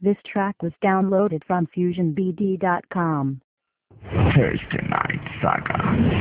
This track was downloaded from FusionBD.com. Thursday Night Saga.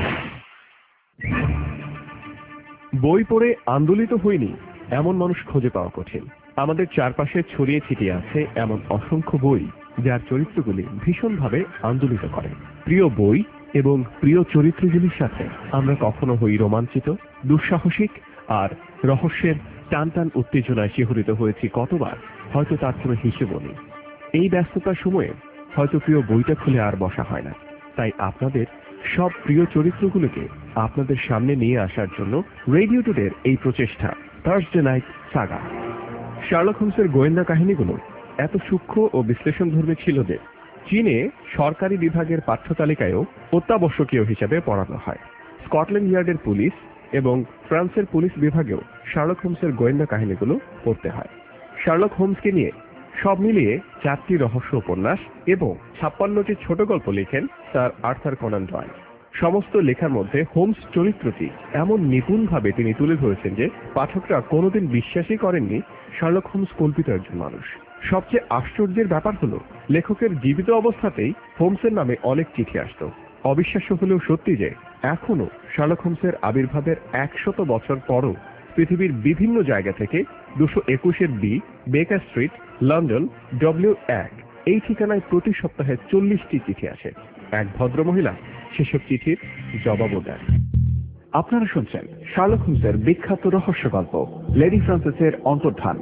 বই পড়ে আন্দোলিত হইনি এমন মানুষ খুঁজে পাওয়া কঠিন। আমাদের চারপাশে ছড়িয়ে ছিটিয়ে আছে এমন অসংখ্য বই যার চরিত্রগুলি ভীষণভাবে আন্দোলিত করে। প্রিয় বই এবং প্রিয় চরিত্রগুলির সাথে আমরা কখনো হই রোমাঞ্চিত, দুঃসাহসিক আর রহস্যের টান টান উত্তেজনায় শিহরিত হয়েছি কতবার, হয়তো তার কোনো হিসেবও নেই। এই ব্যস্ততার সময়ে হয়তো প্রিয় বইটা খুলে আর বসা হয় না। তাই আপনাদের সব প্রিয় চরিত্রগুলোকে আপনাদের সামনে নিয়ে আসার জন্য রেডিও টুডের এই প্রচেষ্টা থার্সডে নাইট সাগা। শার্লক হোমসের গোয়েন্দা কাহিনীগুলো এত সূক্ষ্ম ও বিশ্লেষণধর্মী ছিল যে চীনে সরকারি বিভাগের পাঠ্য তালিকায়ও অত্যাবশ্যকীয় হিসেবে পড়ানো হয়। স্কটল্যান্ড ইয়ার্ডের পুলিশ এবং ফ্রান্সের পুলিশ বিভাগেও শার্লক হোমসের গোয়েন্দা কাহিনীগুলো পড়তে হয়। শার্লক হোমসকে নিয়ে সব মিলিয়ে 4টি রহস্য উপন্যাস এবং 56টি ছোট গল্প লেখেন স্যার আর্থার কোনান ডয়েল। সমস্ত লেখার মধ্যে হোমস চরিত্রটি এমন নিপুণভাবে তিনি তুলে ধরেছেন যে পাঠকরা কোনোদিন বিশ্বাসই করেননি শার্লক হোমস কল্পিত একজন মানুষ। সবচেয়ে আশ্চর্যের ব্যাপার হলো লেখকের জীবিত অবস্থাতেই হোমসের নামে অনেক চিঠি আসত। অবিশ্বাস্য হলেও সত্যি যে এখনো শার্লক হোমসের আবির্ভাবের 100 বছর পরও পৃথিবীর বিভিন্ন জায়গা থেকে 221 বি বেকার স্ট্রিট, লন্ডন, W1 এই ঠিকানায় প্রতি সপ্তাহে 40টি চিঠি আসে। এক ভদ্রমহিলা সেসব চিঠির জবাবও দেন। আপনারা শুনছেন শার্লক হোমসের বিখ্যাত রহস্য গল্প লেডি ফ্রান্সিসের অন্তর্ধান।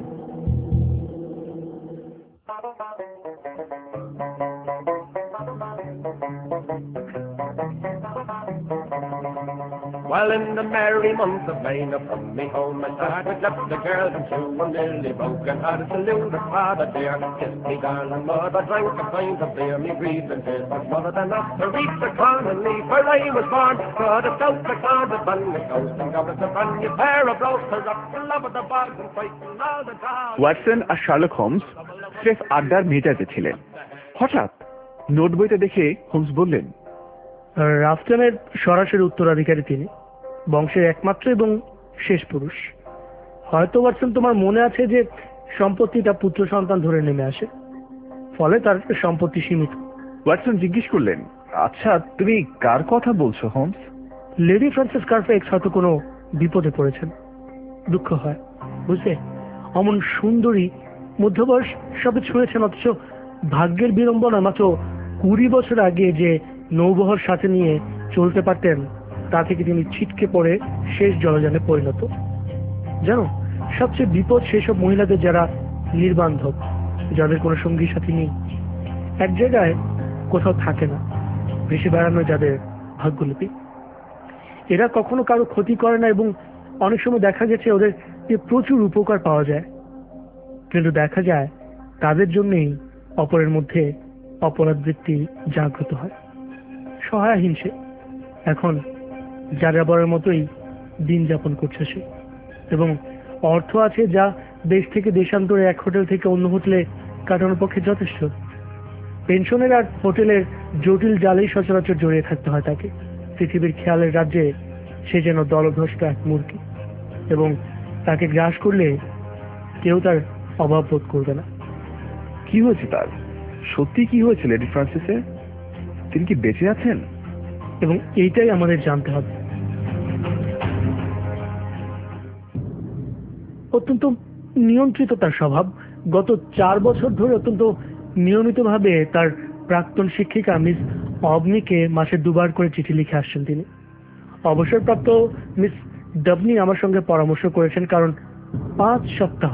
Well, in the merry month of May, from me home I started, left the girl and two and nearly broken hearted. Salute her father dear, kiss me darling mother, drank a pint of beer, me grieving tears was more than enough to reach the colony where I was born. Got a south the cloud of bunny coast and got us a brand new pair of brosters up the love of the bogs and fighting all the dogs. Watson আর Sherlock Holmes স্রেফ আড্ডার মেজাজে ছিলেন। হঠাৎ note বইটা দেখে Holmes বললেন, রাফটনের সরাসরি উত্তরাধিকারী তিনি, বংশের একমাত্র এবং শেষ পুরুষ। হয়তো ওয়াটসন তোমার মনে আছে যে সম্পত্তিটা পুত্র সন্তান ধরে নেমে আসে, ফলে তার সম্পত্তি সীমিত। ওয়াটসন জিজ্ঞেস করলেন, আচ্ছা তুমি কার কথা বলছো হোমস? লেডি ফ্রান্সিস কারফেক্স হয়তো কোনো বিপদে পড়েছেন। দুঃখ হয় বুঝলে, অমন সুন্দরী মধ্যবয়স সবে ছুঁয়েছেন, অথচ ভাগ্যের বিড়ম্বনা মাত্র 20 বছর আগে যে নৌবহর সাথে নিয়ে চলতে পারতেন তা থেকে তিনি ছিটকে পড়ে শেষ জলযানে পরিণত। জানো, সবচেয়ে বিপদ সেসব মহিলাদের যারা নির্বান্ধব, যাদের কোনো সঙ্গী সাথী নেই, এক জায়গায় কোথাও থাকে না, ভেসে বেড়ানো যাদের ভাগ্যলিপি। এরা কখনো কারো ক্ষতি করে না এবং অনেক সময় দেখা গেছে ওদের প্রচুর উপকার পাওয়া যায়, কিন্তু দেখা যায় তাদের জন্যই অপরের মধ্যে অপরাধ বৃত্তি জাগ্রত হয়। সহায়হীন সে এখন যাযাবরের মতোই দিন যাপন করছে সে, এবং অর্থ আছে যা দেশ থেকে দেশান্তরে এক হোটেল থেকে অন্য হোটেলে কাটানোর পক্ষে যথেষ্ট। পেনশনের আর হোটেলের জটিল জালেই সচরাচর জড়িয়ে থাকতে হয় তাকে। পৃথিবীর খেয়ালের রাজ্যে সে যেন দলভ্রষ্ট এক মুরগি, এবং তাকে গ্রাস করলে কেউ তার অভাব বোধ করবে না। কি হয়েছে তার? সত্যি কি হয়েছে লেডি ফ্রান্সিসে? তিনি কি বেঁচে আছেন? এবং এইটাই আমাদের জানতে হবে। অত্যন্ত নিয়ন্ত্রিত তার স্বভাব। গত 4 বছর ধরে অত্যন্ত নিয়মিতভাবে তার প্রাক্তন শিক্ষিকা মিস অবনিকে মাসে 2 বার করে চিঠি লিখে আসছেন তিনি। অবসরপ্রাপ্ত মিস ডাবনি আমার সঙ্গে পরামর্শ করেছেন, কারণ 5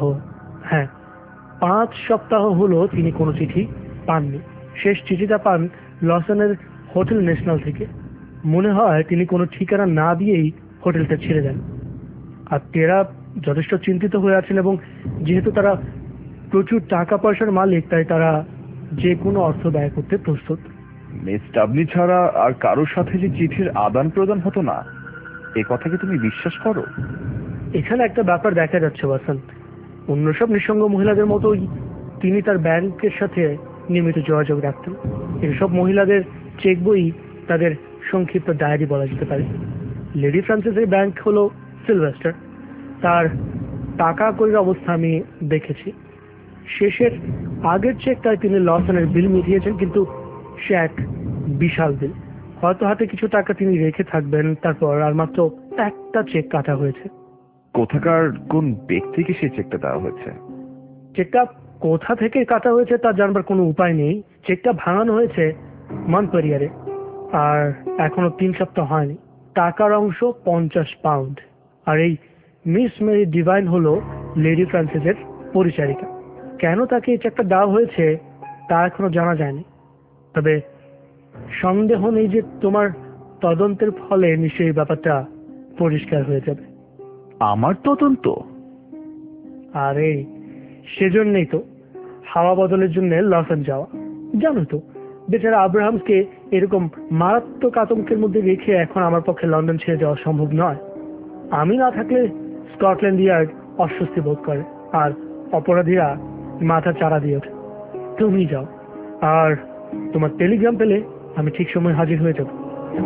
সপ্তাহ হলো তিনি কোনো চিঠি পাননি। শেষ চিঠিটা পান লসনের হোটেল ন্যাশনাল থেকে। মনে হয় তিনি কোনো ঠিকানা না দিয়েই হোটেলটা ছেড়ে দেন। আত্মীয়রা যথেষ্ট চিন্তিত হয়ে আছেন, এবং যেহেতু তারা প্রচুর টাকা পয়সার মালিক, তাই তারা যে কোনো অর্থ ব্যয় করতে প্রস্তুত। মিস ডাবনি ছাড়া আর কারোর সাথে যে চিঠির আদান প্রদান হতো না, এ কথা কি তুমি বিশ্বাস করো? এখানে একটা ব্যাপার দেখা যাচ্ছে ওয়াটসন, অন্য সব নিঃসঙ্গ মহিলাদের মতোই তিনি তার ব্যাংকের সাথে নিয়মিত যোগাযোগ রাখতেন। এসব মহিলাদের চেক বই তাদের সংক্ষিপ্ত ডায়েরি বলা যেতে পারে। লেডি ফ্রান্সিসের ব্যাংক হলো সিলভেস্টার। তার টাকা কড়ির অবস্থা আমি দেখেছি। শেষের আগের চেকটায় তিনি লসনের বিল মিটিয়েছেন, কিন্তু সে এক বিশাল বিল। হয়তো হাতে কিছু টাকা তিনি রেখে থাকবেন, তারপর আর মাত্র একটা চেক কাটা হয়েছে। কোথাকার কোন ব্যক্তিকে সেই চেকটা দেওয়া হয়েছে? চেকটা কোথা থেকে কাটা হয়েছে তা জানবার কোনো উপায় নেই। চেকটা ভাঙানো হয়েছে মন্টপেলিয়ারে, আর এখনো 3 সপ্তাহ হয়নি। টাকার অংশ 50 পাউন্ড। আর এই মিস মেরি ডিভাইন হলো লেডি ফ্রান্সিসের পরিচারিকা। কেন তাকে এই চেকটা দেওয়া হয়েছে তা এখনো জানা যায়নি, তবে সন্দেহ নেই যে তোমার তদন্তের ফলে নিশ্চয়ই ব্যাপারটা পরিষ্কার হয়ে যাবে। আমার তদন্ত? আরে সেজন্যই তো হাওয়া বদলের জন্য লসন যাওয়া। জানো তো, বেচারা আব্রাহামসকে এরকম মারাত্মক আতঙ্কের মধ্যে রেখে এখন আমার পক্ষে লন্ডন ছেড়ে যাওয়া সম্ভব নয়। আমি না থাকলে স্কটল্যান্ড ইয়ার্ড অস্বস্তি বোধ করে, আর অপরাধীরা মাথা চারা দিয়ে ওঠে। তুমি যাও, আর তোমার টেলিগ্রাম পেলে আমি ঠিক সময় হাজির হয়ে যাব।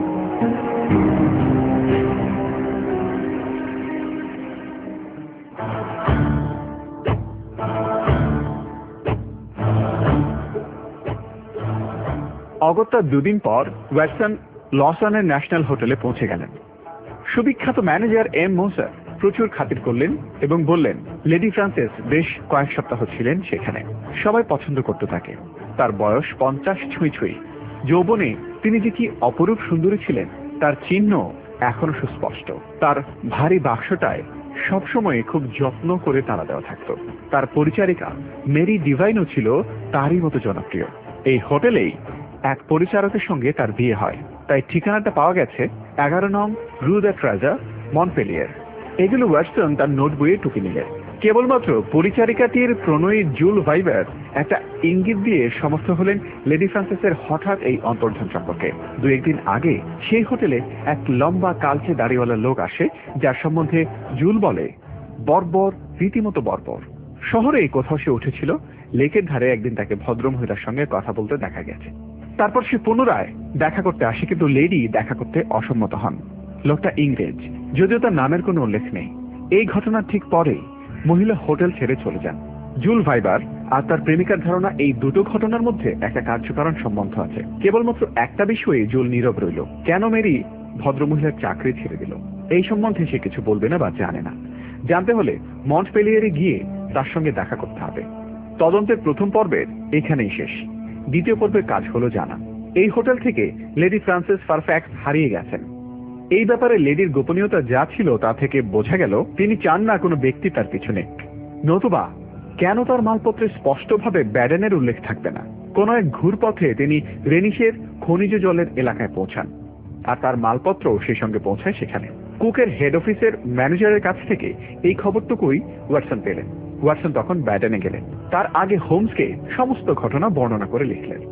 অগত্যা 2 দিন পর ওয়াটসন লসনের ন্যাশনাল হোটেলে পৌঁছে গেলেন। সুবিখ্যাত ম্যানেজার এম মোসার প্রচুর খাতির করলেন এবং বললেন লেডি ফ্রান্সিস বেশ কয়েক সপ্তাহ ছিলেন সেখানে। সবাই পছন্দ করতে থাকে। তার বয়স 50 ছুঁই ছুঁই। যৌবনে তিনি যে কি অপরূপ সুন্দরী ছিলেন তার চিহ্ন এখনো সুস্পষ্ট। তার ভারী বাক্সটায় সবসময় খুব যত্ন করে তালা দেওয়া থাকতো। তার পরিচারিকা মেরি ডিভাইনও ছিল তারই মতো জনপ্রিয়। এই হোটেলেই এক পরিচারকের সঙ্গে তার বিয়ে হয়, তাই ঠিকানাটা পাওয়া গেছে 11 নং রু দ্য ট্রেজার, মন্টপেলিয়ার। এগুলো ওয়াটসন তার নোট বইয়ে টুকে নিলেন। কেবলমাত্র পরিচারিকাটির প্রণয়ী জুল ভাইবার একটা ইঙ্গিত দিয়ে সমস্ত হলেন লেডি ফ্রান্সিসের হঠাৎ এই অন্তর্ধান সম্পর্কে। 2-1 দিন আগে সেই হোটেলে এক লম্বা কালচে দাড়িওয়ালা লোক আসে, যার সম্বন্ধে জুল বলে বর্বর, রীতিমতো বর্বর। শহরে কোথাও সে উঠেছিল। লেকের ধারে একদিন তাকে ভদ্রমহিলার সঙ্গে কথা বলতে দেখা গেছে। তারপর সে পুনরায় দেখা করতে আসে, কিন্তু লেডি দেখা করতে অসম্মত হন। লোকটা ইংরেজ, যদিও তার নামের কোনো উল্লেখ নেই। এই ঘটনার ঠিক পরেই মহিলা হোটেল ছেড়ে চলে যান। জুল ভাইবার আর তার প্রেমিকার ধারণা এই দুটো ঘটনার মধ্যে একটা কার্যকারণ সম্বন্ধ আছে। কেবলমাত্র একটা বিষয়ে জুল নীরব রইল, কেন মেরি ভদ্রমহিলার চাকরি ছেড়ে দিল। এই সম্বন্ধে সে কিছু বলবে না বা জানে না। জানতে হলে মন্টপেলিয়ারে গিয়ে তার সঙ্গে দেখা করতে হবে। তদন্তের প্রথম পর্বের এখানেই শেষ। দ্বিতীয় পর্বের কাজ হলো জানা এই হোটেল থেকে লেডি ফ্রান্সিস ফারফ্যাক্স হারিয়ে গেছেন। এই ব্যাপারে লেডির গোপনীয়তা যা ছিল তা থেকে বোঝা গেল তিনি চান না কোনো ব্যক্তি তার পিছনে। নতুবা কেন তার মালপত্রে স্পষ্টভাবে ব্যাডেনের উল্লেখ থাকবে না? কোন এক ঘুরপথে তিনি রেনিশের খনিজ জলের এলাকায় পৌঁছান, আর তার মালপত্র সেই সঙ্গে পৌঁছায় সেখানে। কুকের হেড অফিসের ম্যানেজারের কাছ থেকে এই খবরটুকুই ওয়াটসন পেলেন। ওয়াটসন তখন ব্যাডেনে গেলেন। তার আগে হোমসকে সমস্ত ঘটনা বর্ণনা করে লিখলেন।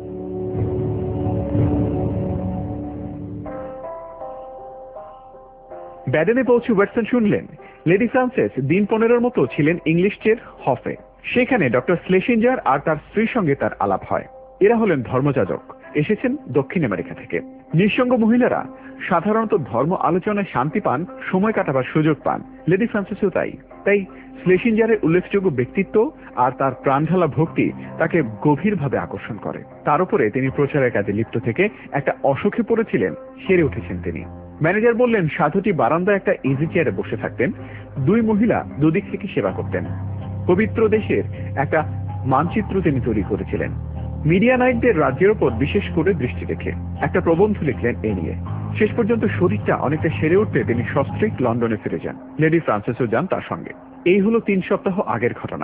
ব্যাডেনে পৌঁছে ওয়াটসন শুনলেন লেডি ফ্রান্সিস দিন 15 মতো ছিলেন ইংলিশ চের হফে। সেখানে ডক্টর স্লেসিঞ্জার আর তার স্ত্রীর সঙ্গে তার আলাপ হয়। এরা হলেন ধর্মযাজক, এসেছেন দক্ষিণ আমেরিকা থেকে। নিঃসঙ্গ মহিলারা সাধারণত ধর্ম আলোচনায় শান্তি পান, সময় কাটাবার সুযোগ পান। লেডি ফ্রান্সিসও তাই স্লেসিঞ্জারের উল্লেখযোগ্য ব্যক্তিত্ব আর তার প্রাণঢালা ভক্তি তাকে গভীরভাবে আকর্ষণ করে। তার উপরে তিনি প্রচারের কাজে লিপ্ত থেকে একটা অসুখে পড়েছিলেন, সেরে উঠেছেন তিনি। ম্যানেজার বললেন সাধুটি বারান্দায় একটা ইজি চেয়ারে বসে থাকতেন। 2 মহিলা দুদিক থেকে সেবা করতেন। পবিত্র দেশের একটা মানচিত্র তিনি তৈরি করেছিলেন। মিডিয়ানাইটদের রাজ্যের উপর বিশেষ করে দৃষ্টি রেখে একটা প্রবন্ধ লিখলেন এ নিয়ে। শেষ পর্যন্ত শরীরটা অনেকটা সেরে উঠতে তিনি সস্ত্রীক লন্ডনে ফিরে যান। লেডি ফ্রান্সিসও যান তার সঙ্গে। এই হলো 3 সপ্তাহ আগের ঘটনা।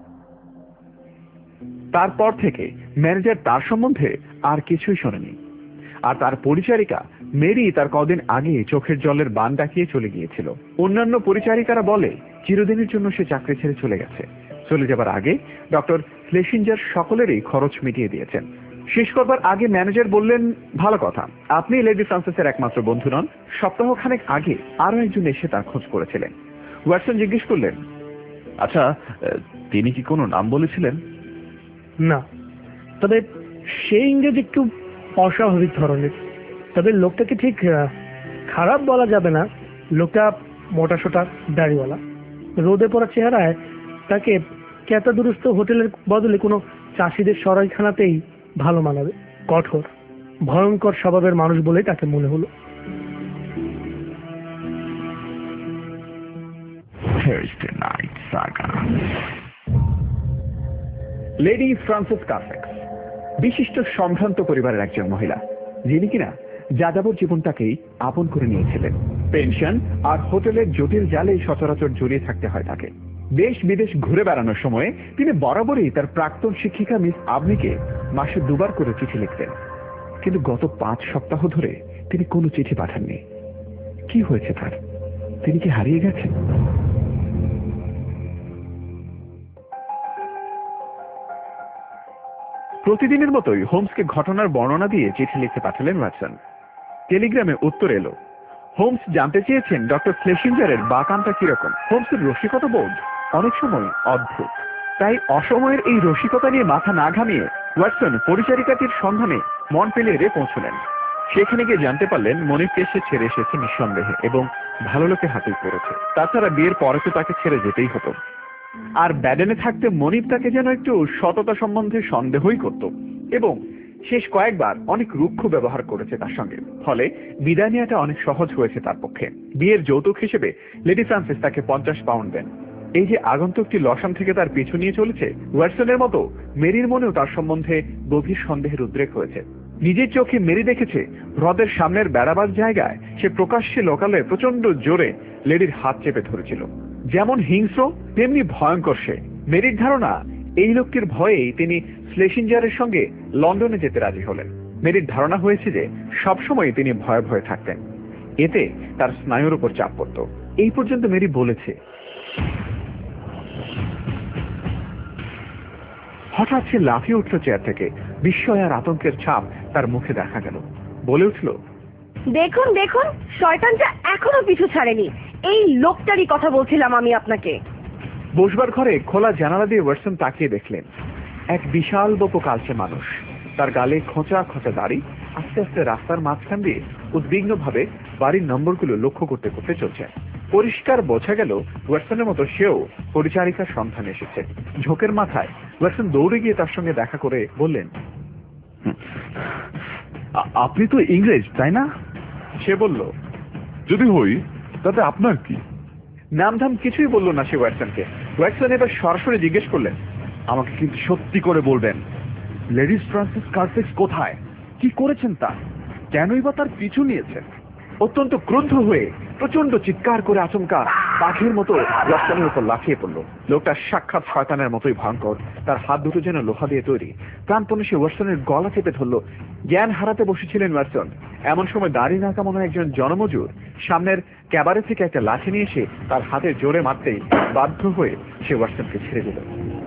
তারপর থেকে ম্যানেজার তার সম্বন্ধে আর কিছুই শোনেনি। আর তার পরিচারিকা মেরি তার কদিন আগে চোখের জলের বান ডাকিয়ে চলে গিয়েছিল। অন্যান্য পরিচারিকারা বলে চিরদিনের জন্য সে চাকরি ছেড়ে চলে গেছে। চলে যাবার আগে ডক্টর স্লেসিঞ্জার সকলেরই খরচ মিটিয়ে দিয়েছেন। শেষ করবার আগে ম্যানেজার বললেন, ভালো কথা, আপনি লেডি ফ্রান্সিসের একমাত্র বন্ধু নন। সপ্তাহখানেক আগে আরো একজন এসে তার খোঁজ করেছিলেন। ওয়াটসন জিজ্ঞেস করলেন, আচ্ছা, তিনি কি কোনো নাম বলেছিলেন? না, তবে সেই ইংরেজ একটু অস্বাভাবিক ধরনের। তবে লোকটাকে ঠিক খারাপ বলা যাবে না। লোকটা মোটাসোটা দাড়িওয়ালা, রোদে পড়া চেহারায় তাকে ক্যাতা দুরস্ত হোটেলের বদলে কোনো চাষিদের সরাইখানাতেই ভালো মানাবে। কঠোর ভয়ঙ্কর স্বভাবের মানুষ বলেই তাকে মনে হলো। Thursday Night Saga. Lady Frances Carfax বিশিষ্ট সম্ভ্রান্ত পরিবারের একজন মহিলা, যিনি কিনা যাযাবর জীবনটাকেই আপন করে নিয়েছিলেন। পেনশন আর হোটেলের জটিল জালে সচরাচর জড়িয়ে থাকতে হয় তাকে। দেশ বিদেশ ঘুরে বেড়ানোর সময় তিনি বরাবরই তার প্রাক্তন শিক্ষিকা মিস আবনিকে মাসে 2 বার করে চিঠি লিখতেন, কিন্তু গত 5 সপ্তাহ ধরে তিনি কোনো চিঠি পাঠাননি। কি হয়েছে তার? তিনি কি হারিয়ে গেছেন? প্রতিদিনের মতোই হোমসকে ঘটনার বর্ণনা দিয়ে চিঠি লিখতে পাঠালেন ওয়াটসন। টেলিগ্রামে উত্তর এলো। হোমস জানতে চেয়েছেন ডক্টর স্লেসিঞ্জারের বাকানটা কিরকম। হোমসের রসিকতা বোধ অনেক সময় অদ্ভুত, তাই অসময়ের এই রসিকতা নিয়ে মাথা না ঘামিয়ে ওয়াটসন পরিচারিকাটির সন্ধানে মন্টপেলিয়ারে পৌঁছলেন। সেখানে গিয়ে জানতে পারলেন মনিবকে সে ছেড়ে এসেছে নিঃসন্দেহে এবং ভালো লোকের হাতেই পড়েছে। তাছাড়া বিয়ের পরে তো তাকে ছেড়ে যেতেই হতো। আর ব্যাডেনে থাকতে মনিব তাকে যেন একটু সততা সম্বন্ধে সন্দেহই করত এবং শেষ কয়েকবার অনেক রুক্ষ ব্যবহার করেছে তার সঙ্গে। ফলে বিদায় নেওয়াটা অনেক সহজ হয়েছে তার পক্ষে। বিয়ের যৌতুক হিসেবে লেডি ফ্রান্সিস তাকে 50 পাউন্ড দেন। এই যে আগন্তুকটি লসান থেকে তার পিছু নিয়ে চলেছে, ওয়াটসনের মতো মেরির মনেও তার সম্বন্ধে গভীর সন্দেহের উদ্রেক হয়েছে। নিজের চোখে মেরি দেখেছে হ্রদের সামনের বেড়াবার জায়গায় সে প্রকাশ্যে লোকালয়ে প্রচন্ড জোরে লেডির হাত চেপে ধরেছিল। যেমন হিংস্র তেমনি ভয়ঙ্কর সে। মেরির ধারণা এই লোকটির ভয়েই তিনি স্লেসিঞ্জারের সঙ্গে লন্ডনে যেতে রাজি হলেন। মেরির ধারণা হয়েছে যে সবসময় তিনি ভয়ে ভয়ে থাকতেন, এতে তার স্নায়ুর উপর চাপ পড়ত। এই পর্যন্ত মেরি বলেছে। হঠাৎ সে লাফিয়ে উঠল চেয়ার থেকে। বিস্ময় আর আতঙ্কের ছাপ তার মুখে দেখা গেল। বলে উঠল, দেখুন দেখুন, শয়তানটা এখনো পিছু ছাড়েনি। এই লোকটারই কথা বলছিলাম আমি আপনাকে। বসবার ঘরে খোলা জানালা দিয়ে ওয়াটসন তাকিয়ে দেখলেন এক বিশাল বপো কালচে মানুষ। তার গালে খোঁচা খোঁচা দাড়ি আস্তে আস্তে রাস্তার মাঝখান দিয়ে উদ্বিগ্ন ভাবে বাড়ির নম্বরগুলো লক্ষ্য করতে করতে চলছে। পরিষ্কার বোঝা গেল ওয়াটসনের মতো সেও পরিচারিকার সন্ধানে এসেছে। ঝোঁকের মাথায় ওয়াটসন দৌড়ে গিয়ে তার সঙ্গে দেখা করে বললেন, আপনি তো ইংরেজ তাই না? সে বলল, যদি হই তাতে আপনার কি? নামধাম কিছুই বলল না সে ওয়াটসনকে। ওয়াটসন এবার সরাসরি জিজ্ঞেস করলেন, আমাকে কিন্তু সত্যি করে বলবেন, লেডি ফ্রান্সিস কারফ্যাক্স কোথায়? কি করেছেন তা? কেনই বা তার পিছু নিয়েছেন? অত্যন্ত ক্রুদ্ধ হয়ে প্রচন্ড চিৎকার করে আচমকা বাঘের মতো ওয়াটসনের উপর লাফিয়ে পড়ল। লোকটা সাক্ষাৎ শয়তানের মতোই ভয়ঙ্কর। তার হাত দুটো যেন লোহা দিয়ে তৈরি। প্রাণপণে সে ওয়াটসনের গলা চেপে ধরল। জ্ঞান হারাতে বসেছিলেন ওয়াটসন। এমন সময় দাঁড়িয়ে রাখা মনে একজন জনমজুর সামনের ক্যাবারে থেকে একটা লাঠি নিয়ে এসে তার হাতে জোরে মারতেই বাধ্য হয়ে সে ওয়াটসনকে ছেড়ে দিল।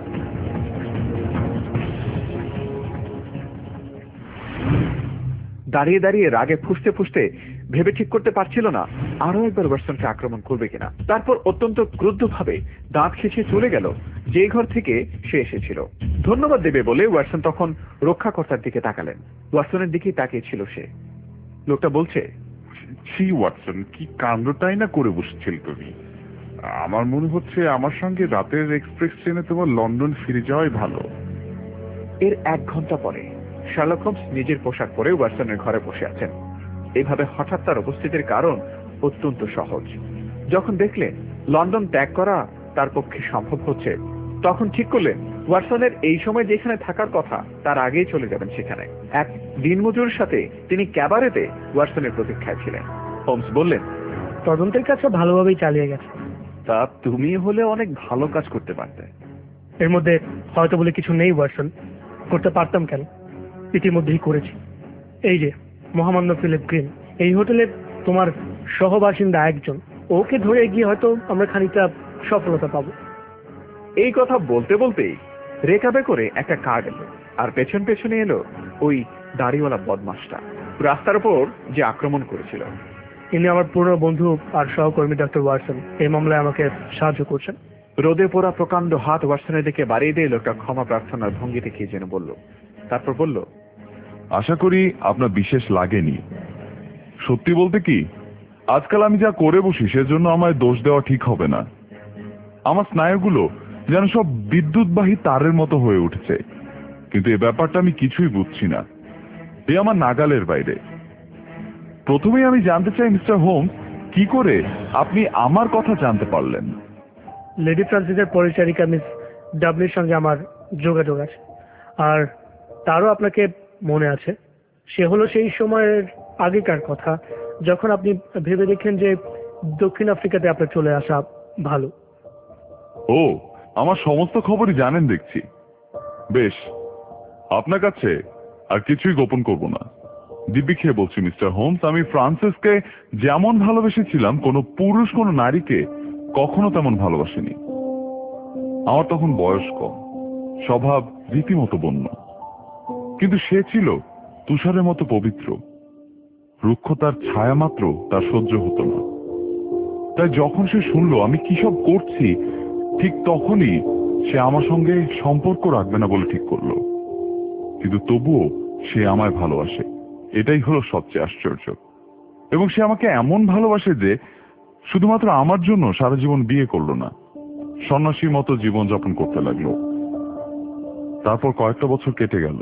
দাঁড়িয়ে দাঁড়িয়ে রাগে ফুঁসতে ফুঁসতে ভেবে ঠিক করতে পারছিল না আরো একবার ওয়াটসনকে আক্রমণ করবে কিনা। তারপর অত্যন্ত ক্রুদ্ধ ভাবে দাঁত খেঁচিয়ে চলে গেল যে ঘর থেকে সে এসেছিল। ধন্যবাদ দেবে বলে ওয়াটসন তখন রক্ষাকর্তার দিকে তাকালেন। ওয়াটসনের দিকেই তাকিয়েছিল সে। লোকটা বলছে, ছি ওয়াটসন, কি কাণ্ডটাই না করে বসেছিল তুমি। আমার মনে হচ্ছে আমার সঙ্গে রাতের এক্সপ্রেস ট্রেনে তোমার লন্ডন ফিরে যাওয়াই ভালো। এর 1 ঘন্টা পরে শার্লক হোমস নিজের পোশাক পরে ওয়াটসনের ঘরে বসে আছেন। এইভাবে হঠাৎ তার উপস্থিতির কারণ অত্যন্ত সহজ। যখন দেখলেন লন্ডন ত্যাগ করা তার পক্ষে সম্ভব হচ্ছে, তখন ঠিক করলেন ওয়াটসনের এই সময় যেখানে থাকার কথা তার আগেই চলে যাবেন সেখানে। এক দিনমজুর সাথে তিনি ক্যাবারেতে ওয়াটসনের প্রতীক্ষায় ছিলেন। হোমস বললেন, তদন্তের কাজটা ভালোভাবেই চালিয়ে গেছে। তা তুমি হলে অনেক ভালো কাজ করতে পারতে। এর মধ্যে হয়তো বলে কিছু নেই ওয়াটসন, করতে পারতাম কেন, ইতিমধ্যেই করেছি। এই যে মহামান্য ফিলিপ গ্রিন, এই হোটেলের তোমার সহবাসিন্দা একজন, ওকে ধরে গিয়ে হয়তো আমরা খানিকটা সফলতা পাবো। এই কথা বলতে বলতেই রেকাবে করে একটা কার এলো আর পেছন পেছনে এলো ওই দাড়িওয়ালা বদমাসটা রাস্তার উপর যে আক্রমণ করেছিল। ইনি আমার পুরনো বন্ধু আর সহকর্মী ডক্টর ওয়াটসন। এই মামলায় আমাকে সাহায্য করছেন। রোদে পোড়া প্রকাণ্ড হাত ওয়াটসনের দিকে বাড়িয়ে দিয়ে লোকটা ক্ষমা প্রার্থনার ভঙ্গিতে কি যেন বলল। তারপর বলল, আশা করি আপনার বিশেষ লাগেনি। সত্যি বলতে কি, আজকাল আমি যা করে বসি সেজন্য আমায় দোষ দেওয়া ঠিক হবে না। আমার স্নায়ুগুলো যেন সব বিদ্যুৎবাহী তারের মতো হয়ে উঠেছে। কিন্তু এ ব্যাপারটা আমি কিছুই বুঝছি না, এ আমার নাগালের বাইরে। প্রথমেই আমি জানতে চাই মিস্টার হোমস, কি করে আপনি আমার কথা জানতে পারলেন? লেডি ফ্রান্সিসের পরিচারিকা মিস ডাবলির সঙ্গে আমার যোগাযোগ আছে, আর তারও আপনাকে মনে আছে। সে হলো সেই সময়ের আগেকার কথা, যখন আপনি ভেবে দেখেন যে দক্ষিণ আফ্রিকাতে আপনার চলে আসা ভালো। ও, আমার সমস্ত খবরই জানেন দেখছি। বেশ, আপনার কাছে আর কিছুই গোপন করব না। দিব্যি খেয়ে বলছি মিস্টার হোমস, আমি ফ্রান্সিসকে যেমন ভালোবেসেছিলাম, কোনো পুরুষ কোনো নারীকে কখনো তেমন ভালোবাসেনি। আমার তখন বয়স কম, স্বভাব রীতিমতো বন্য, কিন্তু সে ছিল তুষারের মতো পবিত্র। রুক্ষতার ছায়া মাত্র তার সহ্য হতো না। তাই যখন সে শুনলো আমি কি সব করছি, ঠিক তখনই সে আমার সঙ্গে সম্পর্ক রাখবে না বলে ঠিক করলো। কিন্তু তবুও সে আমায় ভালোবাসে, এটাই হলো সবচেয়ে আশ্চর্য। এবং সে আমাকে এমন ভালোবাসে যে শুধুমাত্র আমার জন্য সারা জীবন বিয়ে করলো না, সন্ন্যাসীর মতো জীবন যাপন করতে লাগলো। তারপর কয়েকটা বছর কেটে গেল।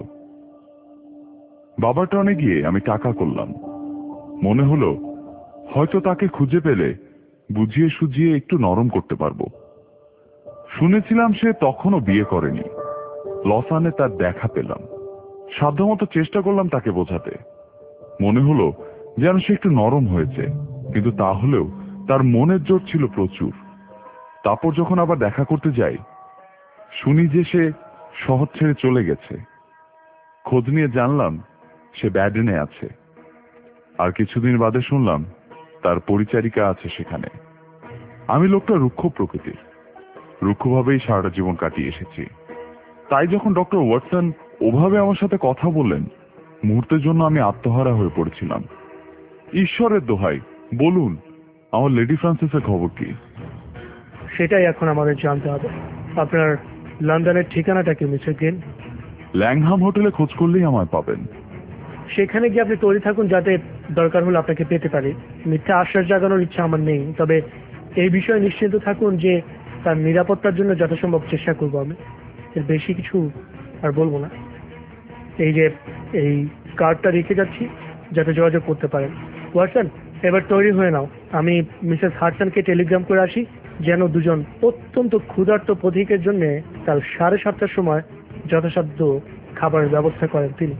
বাবার টানে গিয়ে আমি টাকা করলাম। মনে হলো হয়তো তাকে খুঁজে পেলে বুঝিয়ে সুঝিয়ে একটু নরম করতে পারবো। শুনেছিলাম সে তখনও বিয়ে করেনি। লসানে তার দেখা পেলাম, সাধ্যমতো চেষ্টা করলাম তাকে বোঝাতে। মনে হলো যেন সে একটু নরম হয়েছে, কিন্তু তাহলেও তার মনের জোর ছিল প্রচুর। তারপর যখন আবার দেখা করতে যাই, শুনি যে সে শহর ছেড়ে চলে গেছে। খোঁজ নিয়ে জানলাম সে ব্যাডেনে আছে। আর কিছুদিন বাদে শুনলাম তার পরিচারিকা আছে সেখানে। আমি লোকটা রুক্ষ প্রকৃতির, রুক্ষভাবেই সারাটা জীবন কাটিয়ে এসেছি। তাই যখন ডক্টর ওয়াটসন ওভাবে আমার সাথে কথা বললেন, মুহূর্তের জন্য আমি আত্মহারা হয়ে পড়েছিলাম। ঈশ্বরের দোহাই, বলুন আমার লেডি ফ্রান্সিসের খবর কি? সেটাই এখন আমাদের জানতে হবে। আপনার লন্ডনের ঠিকানাটা কি মিস্টার গ্রিন? ল্যাংহাম হোটেলে খোঁজ করলেই আমায় পাবেন। সেখানে গিয়ে আপনি তৈরি থাকুন, যাতে দরকার হলে আপনাকে পেতে পারি। মিথ্যা আশ্বাস জাগানোর ইচ্ছা আমার নেই, তবে এই বিষয়ে নিশ্চিন্ত থাকুন যে তার নিরাপত্তার জন্য যথাসম্ভব চেষ্টা করবো আমি। এর বেশি কিছু আর বলবো না। এই যে এই কার্ডটা রেখে যাচ্ছি, যাতে যোগাযোগ করতে পারেন। ওয়াটসন, এবার তৈরি হয়ে নাও। আমি মিসেস হাডসনকে টেলিগ্রাম করে আসি যেন দুজন অত্যন্ত ক্ষুধার্ত পথিকের জন্য কাল 7:30টার সময় যথাসাধ্য খাবারের ব্যবস্থা করেন তিনি।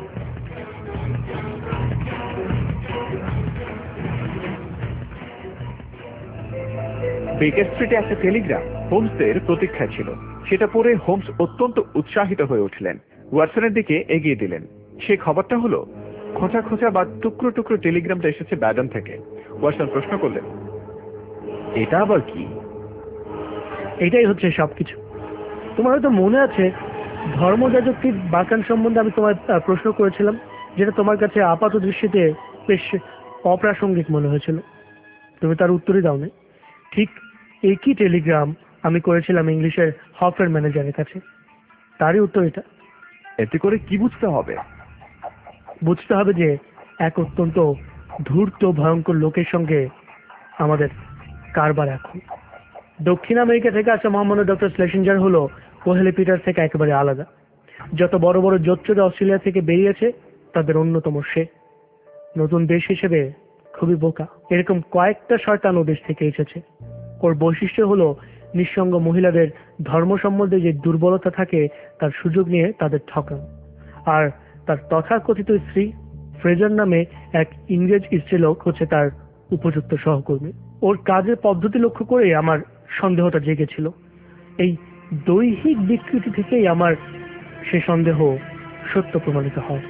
বেকার স্ট্রিটে একটা টেলিগ্রাম হোমসদের প্রতীক্ষায় ছিল। সেটা পড়ে হোমস অত্যন্ত উৎসাহিত হয়ে উঠলেন। ওয়াটসনের দিকে এগিয়ে দিলেন। সে খবরটা হলো খোঁচা খোঁচা বা টুকরো টুকরো টেলিগ্রামটা এসেছে ব্যাডন থেকে। ওয়াটসন প্রশ্ন করলেন, এটা আবার কি? এটাই হচ্ছে সবকিছু। তোমার হয়তো মনে আছে, ধর্মযাজকটির বাকান সম্বন্ধে আমি তোমায় প্রশ্ন করেছিলাম, যেটা তোমার কাছে আপাত দৃষ্টিতে বেশ অপ্রাসঙ্গিক মনে হয়েছিল। তুমি তার উত্তরই দাওনি। ঠিক একই টেলিগ্রাম আমি করেছিলাম ইংলিশের হফের ম্যানেজারের কাছে। তারই উত্তর এটা। এতে করে কি বুঝতে হবে? বুঝতে হবে যে এক অত্যন্ত ধূর্ত ভয়ঙ্কর লোকের সঙ্গে আমাদের কারবার এখন। দক্ষিণ আমেরিকা থেকে আসা মহামান্য ডক্টর স্লেসিঞ্জার হলো ওহেলি পিটার থেকে একেবারে আলাদা। যত বড় বড় জোচ্চোরা অস্ট্রেলিয়া থেকে বেরিয়েছে, তাদের অন্যতম সে। নতুন দেশ হিসেবে খুবই বোকা। এরকম কয়েকটা শয়তান ও দেশ থেকে এসেছে। ওর বৈশিষ্ট্য হলো নিঃসঙ্গ মহিলাদের ধর্ম সম্বন্ধে যে দুর্বলতা থাকে, তার সুযোগ নিয়ে তাদের ঠকানো। আর তার তথাকথিত স্ত্রী ফ্রেজার নামে এক ইংরেজ স্ত্রীলোক হচ্ছে তার উপযুক্ত সহকর্মী। ওর কাজের পদ্ধতি লক্ষ্য করে আমার সন্দেহটা জেগেছিল। এই দৈহিক বিকৃতি থেকেই আমার সে সন্দেহ সত্য প্রমাণিত হয়।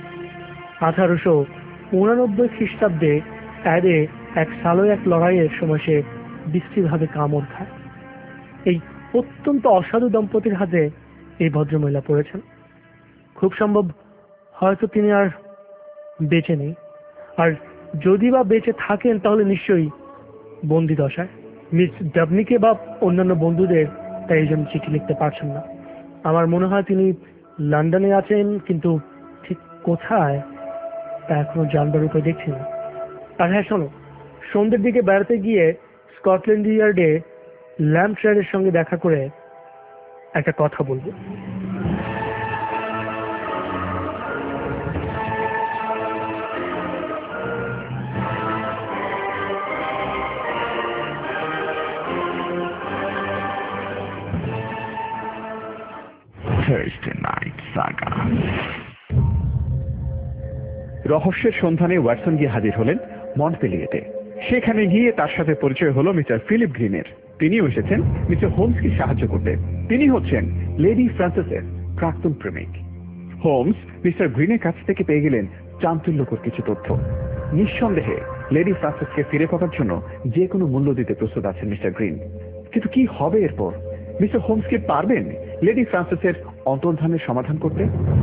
1889 খ্রিস্টাব্দে অ্যাডে এক সালোয় এক লড়াইয়ের সময় সে বিশ্রীভাবে কামড় খায়। এই অত্যন্ত অসাধু দম্পতির হাতে এই ভদ্রমহিলা পড়েছেন। খুব সম্ভব হয়তো তিনি আর বেঁচে নেই, আর যদি বা বেঁচে থাকেন তাহলে নিশ্চয়ই বন্দি দশায়। মিস ডাবনিকে বা অন্যান্য বন্ধুদের তাই এই জন্য চিঠি লিখতে পারছেন না। আমার মনে হয় তিনি লন্ডনে আছেন, কিন্তু ঠিক কোথায় তা এখনো জানবার উপায় দেখছি না। আর হ্যাঁ শোনো, সন্ধ্যের দিকে বেড়াতে গিয়ে স্কটল্যান্ড ইয়ার্ডে ল্যাম্পশায়ারের সঙ্গে দেখা করে একটা কথা বলবো। Thursday Night Saga. রহস্যের সন্ধানে ওয়াটসন গিয়ে হাজির হলেন মন্টপেলিয়েতে। সেখানে গিয়ে তার সাথে পরিচয় হলো মিস্টার ফিলিপ গ্রিনের। তিনিও এসেছেন মিস্টার হোমসকে সাহায্য করতে। তিনি হচ্ছেন লেডি ফ্রান্সিসের প্রাক্তন প্রেমিক। হোমস মিস্টার গ্রিনের কাছ থেকে পেয়ে গেলেন চাঞ্চল্যকর কিছু তথ্য। নিঃসন্দেহে লেডি ফ্রান্সিসকে ফিরে পাওয়ার জন্য যে কোনো মূল্য দিতে প্রস্তুত আছেন মিস্টার গ্রিন। কিন্তু কি হবে এরপর? মিস্টার হোমস কি পারবেন লেডি ফ্রান্সিসের অন্তর্ধানের সমাধান করতে?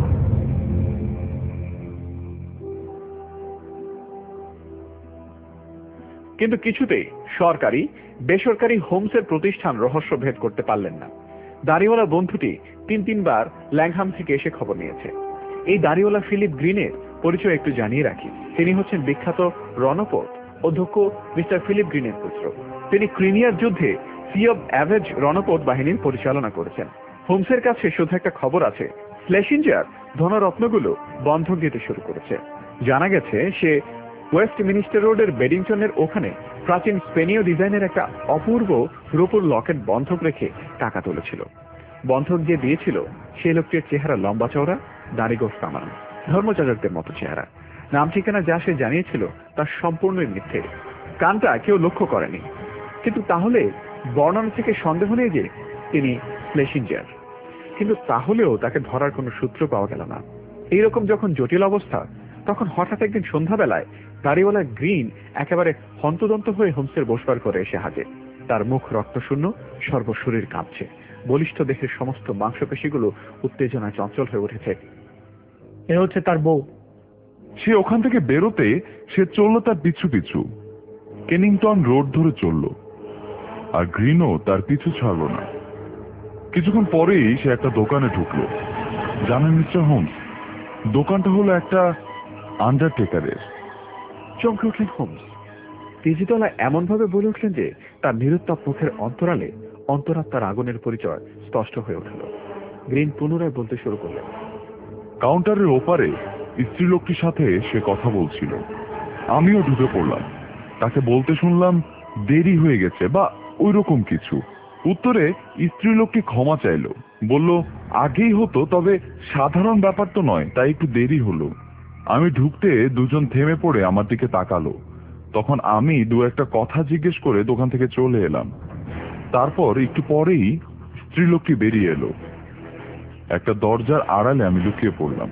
কিন্তু কিছুতেই সরকারি বেসরকারি হোমসের প্রতিষ্ঠান রহস্য ভেদ করতে পারলেন না। দাড়িওয়ালা বন্ধুটি তিনবার ল্যাংহাম থেকে এসে খবর নিয়েছে। এই দাড়িওয়ালা ফিলিপ গ্রিনের পরিচয় একটু জানিয়ে রাখি। তিনি হচ্ছেন বিখ্যাত রণপোত অধ্যক্ষ মিস্টার ফিলিপ গ্রিনের পুত্র। তিনি ক্রিমিয়ার যুদ্ধে সি অব অ্যাভেজ রণপোত বাহিনীর পরিচালনা করেছেন। হোমসের কাছে শুধু একটা খবর আছে, স্লেসিঞ্জার ধনরত্নগুলো বন্ধক দিতে শুরু করেছে। জানা গেছে সে ওয়েস্ট মিনিস্টার রোডের বেডিংটনের ওখানে প্রাচীন স্পেনীয় ডিজাইনের একটা অপূর্ব রূপোর লকেট বন্ধক রেখে টাকা তুলেছিল। বন্ধক যে দিয়েছিল সেই লোকটির চেহারা লম্বা চওড়া, দাড়ি গোঁফ কামানো, ধর্মযাজকদের মতো চেহারা। নাম ঠিকানা যা সে জানিয়েছিল তার সম্পূর্ণই মিথ্যে। কানটা কেউ লক্ষ্য করেনি। কিন্তু তাহলে বর্ণনা থেকে সন্দেহ নেই যে তিনি স্লেসিঞ্জার। কিন্তু তাহলেও তাকে ধরার কোনো সূত্র পাওয়া গেল না। এইরকম যখন জটিল অবস্থা, তখন হঠাৎ একদিন সন্ধ্যাবেলায় দাড়িওয়ালা গ্রিন একেবারে হন্তদন্ত হয়ে হোমসের বসবার করে এসে হাজির। তার মুখ রক্তশূন্য, সর্বশরীর কাঁপছে, বলিষ্ঠ দেহের সমস্ত মাংসপেশিগুলো উত্তেজনায় চঞ্চল হয়ে উঠেছে। এ হচ্ছে তার বউ। সে ওখান থেকে বেরোতে সে চলল তার পিছু পিছু, কেনিংটন রোড ধরে চলল, আর গ্রিনও তার পিছু ছাড়ল না। কিছুক্ষণ পরেই সে একটা দোকানে ঢুকলো। জানেন মিস্টার হোমস, দোকানটা হলো একটা আন্ডারটেকারের। চমকে উঠলেন হোমস। তেজিতলা এমন ভাবে বলে উঠলেন যে তার নিরুত্তাপ মুখের অন্তরালে অন্তরাত্মার আগুনের পরিচয় স্পষ্ট হয়ে উঠল। গ্রিন পুনরায় বলতে শুরু করলেন। কাউন্টারের ওপারে স্ত্রীলোকটির সাথে সে কথা বলছিল। আমিও ঢুকে পড়লাম। তাকে বলতে শুনলাম দেরি হয়ে গেছে বা ওই রকম কিছু। উত্তরে স্ত্রীলোকটি ক্ষমা চাইল, বলল আগেই হতো, তবে সাধারণ ব্যাপার তো নয়, তাই একটু দেরি হলো। আমি ঢুকতে দুজন থেমে পড়ে আমার দিকে তাকালো। তখন আমি দু একটা কথা জিজ্ঞেস করে দোকান থেকে চলে এলাম। তারপর একটু পরেই স্ত্রীলোকটি বেরিয়ে এলো। একটা দরজার আড়ালে আমি লুকিয়ে পড়লাম।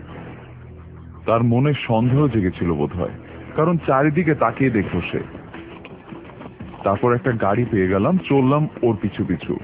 তার মনে সন্দেহ জেগেছিল বোধহয়, কারণ চারিদিকে তাকিয়ে দেখল সে। তারপর একটা গাড়ি পেয়ে গেলাম, চললাম ওর পিছু পিছু।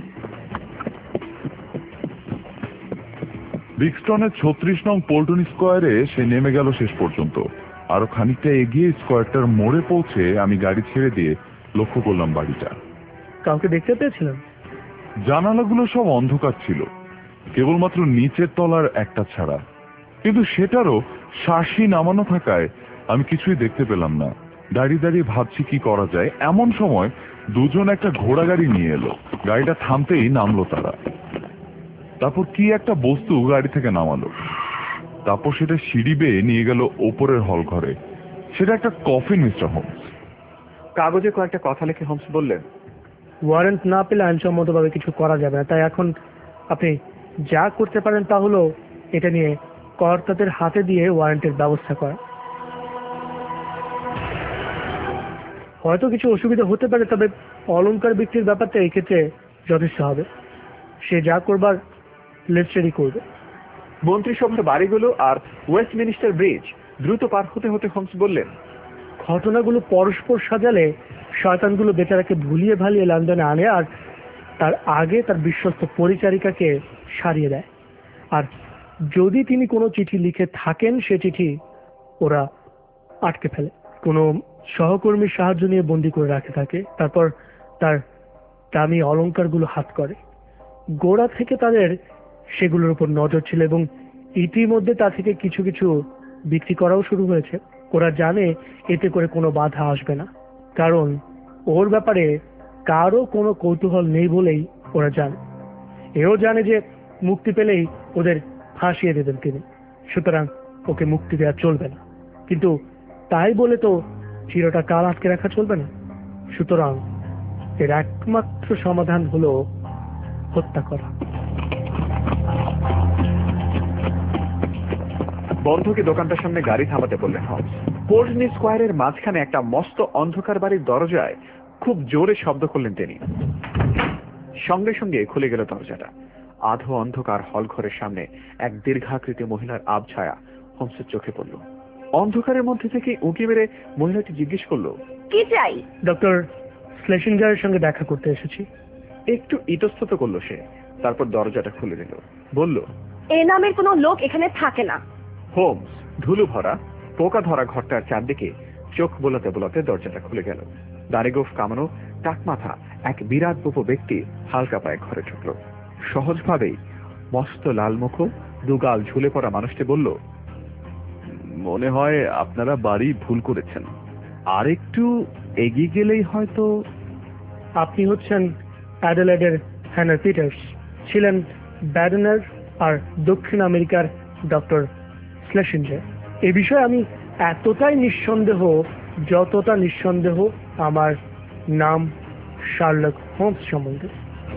ব্রিক্সটনের 36 নং পোল্টন স্কোয়ারে সে নেমে গেল শেষ পর্যন্ত। আরো খানিকটা এগিয়ে স্কোয়ারটার মোড়ে পৌঁছে আমি গাড়ি ছেড়ে দিয়ে লক্ষ্য করলাম বাড়িটা। কাউকে দেখতে পেয়েছিলেন? জানালাগুলো সব অন্ধকার ছিল, কেবলমাত্র নিচের তলার একটা ছাড়া। কিন্তু সেটারও শাসি নামানো থাকায় আমি কিছুই দেখতে পেলাম না। দাঁড়িয়ে দাঁড়িয়ে ভাবছি কি করা যায়। এমন সময় দুজন একটা ঘোড়া গাড়ি নিয়ে এলো। গাড়িটা থামতেই নামলো তারা। তারপর কি একটা বস্তু গাড়ি থেকে নামালো। তারপর সেটা সিঁড়ি বেয়ে নিয়ে গেল ওপরের হল ঘরে। সেটা একটা কফিন মিস্টার হোমস। কাগজে কয়েকটা কথা লিখে হোমস বললেন, ওয়ারেন্ট না পেলে আইনসম্মতভাবে কিছু করা যাবে না। তাই এখন আপনি যা করতে পারেন তা হলো এটা নিয়ে কর্তাদের হাতে দিয়ে ওয়ারেন্টের ব্যবস্থা করা। হয়তো কিছু অসুবিধা হতে পারে, তবে অলংকার বিক্রির ব্যাপারটা এই ক্ষেত্রে যথেষ্ট হবে। সে যা করবার লেটসেরই করবে। মন্ত্রিসভার বাড়িগুলো আর ওয়েস্টমিনিস্টার ব্রিজ দ্রুত পার হতে হতে হোমস বললেন, ঘটনাগুলো পরস্পর সাজালে শয়তানগুলো বেচারাকে ভুলিয়ে ভালিয়ে লন্ডনে আনে, আর তার আগে তার বিশ্বস্ত পরিচারিকাকে সারিয়ে দেয়। আর যদি তিনি কোনো চিঠি লিখে থাকেন, সে চিঠি ওরা আটকে ফেলে, কোনো সহকর্মীর সাহায্য নিয়ে বন্দি করে রাখে থাকে। তারপর তার দামি অলংকারগুলো হাত করে। গোড়া থেকে তাদের সেগুলোর উপর নজর ছিল এবং ইতিমধ্যে তা থেকে কিছু কিছু বিক্রি করাও শুরু হয়েছে। ওরা জানে এতে করে কোনো বাধা আসবে না, কারণ ওর ব্যাপারে কারো কোনো কৌতূহল নেই বলেই ওরা জানে। এও জানে যে মুক্তি পেলেই ওদের ফাঁসিয়ে দেবেন তিনি, সুতরাং ওকে মুক্তি দেওয়া চলবে না। কিন্তু তাই বলে তো চিরটা কাল আটকে রাখা চলবে না। সুতরাং এর একমাত্র সমাধান হলো হত্যা করা। বন্ধকে দোকানটার সামনে গাড়ি থামাতে বললেন হোমস। পোর্টনি স্কোয়ারের মাঝখানে একটা মস্ত অন্ধকার বাড়ির দরজায় খুব জোরে শব্দ করলেন তিনি। সঙ্গে সঙ্গে খুলে গেল দরজাটা। আধো অন্ধকার হল ঘরের সামনে এক দীর্ঘাকৃতি মহিলার আবছায়া হোমসের চোখে পড়ল। অন্ধকারের মধ্যে থেকে উঁকি মেরে মহিলাটি জিজ্ঞেস করলো, কি চাই? ডক্টর স্লেসিঙ্গারের সঙ্গে দেখা করতে এসেছি। একটু ইতস্তত করলো সে, তারপর দরজাটা খুলে দিল। বলল, এ নামের কোনো লোক এখানে থাকে না। হোমস ধুলো ভরা পোকা ধরা ঘরটার চারদিকে চোখ বোলাতে বোলাতে দরজাটা খুলে গেল। দাড়িগোফ কামানো টাকমাথা এক বিরাট বপু ব্যক্তি হালকা পায়ে ঘরে ঢুকলো। সহজভাবেই মস্ত লাল মুখ দুগাল ঝুলে পড়া মানুষটি বলল, মনে হয় আপনারা বাড়ি ভুল করেছেন, আর একটু এগিয়ে গেলেই হয়তো। আপনি হচ্ছেন অ্যাডেলেডের হ্যানার পিটার্স, ছিলেন ব্যাডেনার আর দক্ষিণ আমেরিকার ডক্টর স্লেসিঞ্জার। এ বিষয়ে আমি এতটাই নিঃসন্দেহ যতটা নিঃসন্দেহ আমার নাম শার্লক হোমস সম্বন্ধে।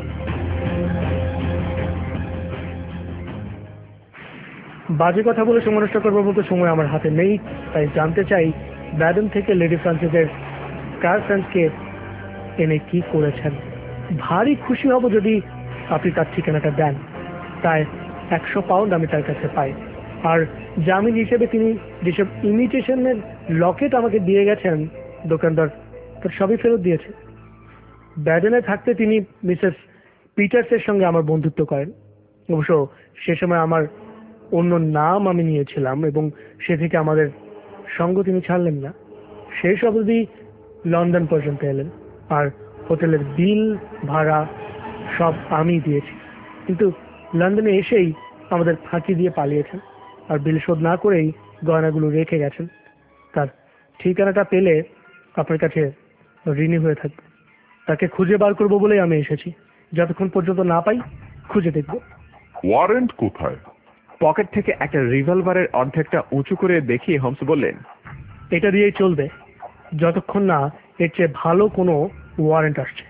বাজে কথা বলে সময় নষ্ট করবো বলতে সময় আমার হাতে নেই, তাই জানতে চাই ব্যাডেন থেকে লেডি ফ্রান্সিসের কার ফ্রান্সকে এনে কি করেছেন। ভারী খুশি হব যদি আপনি তার ঠিকানাটা দেন। তাই 100 পাউন্ড আমি তার কাছে পাই, আর জামিন হিসেবে তিনি যেসব ইমিটেশনের লকেট আমাকে দিয়ে গেছেন দোকানদার তার সবই ফেরত দিয়েছে। ব্যাডেনে থাকতে তিনি মিসেস পিটার্সের সঙ্গে আমার বন্ধুত্ব করেন। অবশ্য সে সময় আমার অন্য নাম আমি নিয়েছিলাম এবং সে থেকে আমাদের সঙ্গ তিনি ছাড়লেন না। শেষ অবধি লন্ডন পর্যন্ত এলেন, আর হোটেলের বিল ভাড়া সব আমি দিয়েছি। কিন্তু লন্ডনে এসেই আমাদের ফাঁকি দিয়ে পালিয়েছেন, আর বিল শোধ না করেই গয়নাগুলো রেখে গেছেন। তার ঠিকানাটা পেলে আপনার কাছে ঋণী হয়ে থাকবে। তাকে খুঁজে বার করবো বলেই আমি এসেছি। যতক্ষণ পর্যন্ত না পাই খুঁজে দেখব। ওয়ারেন্ট কোথায়? পকেট থেকে একটা রিভলভারের অর্ধেকটা উঁচু করে দেখিয়ে হোমস বললেন, এটা দিয়েই চলবে যতক্ষণ না এর চেয়ে ভালো কোনো ওয়ারেন্ট আসছে।